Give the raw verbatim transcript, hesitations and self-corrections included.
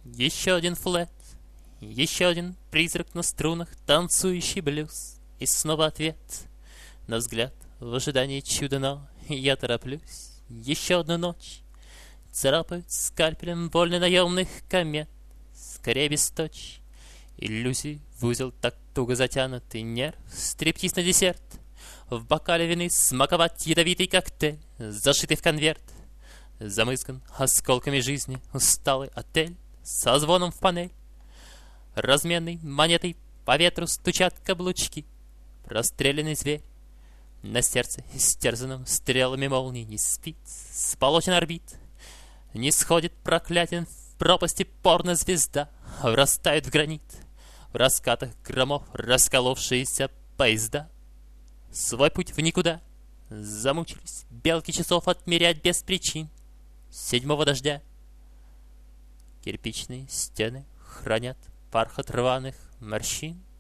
Еще один флет, еще один призрак на струнах, танцующий блюз. И снова ответ на взгляд в ожидании чуда, но я тороплюсь. Еще одну ночь царапают скальпелем вольны наемных комет. Скорее без точь, иллюзий в узел так туго затянутый нерв. Стриптиз на десерт, в бокале вины смаковать ядовитый коктейль, зашитый в конверт. Замызган осколками жизни усталый отель со звоном в панель. Разменной монетой по ветру стучат каблучки. Простреленный зверь на сердце, истерзанном стрелами молний, не спит, с полотен орбит. Не сходит проклятен в пропасти порно-звезда, врастает в гранит, в раскатах громов расколовшиеся поезда. Свой путь в никуда замучились белки часов отмерять без причин. Седьмого дождя кирпичные стены хранят бархат рваных морщин.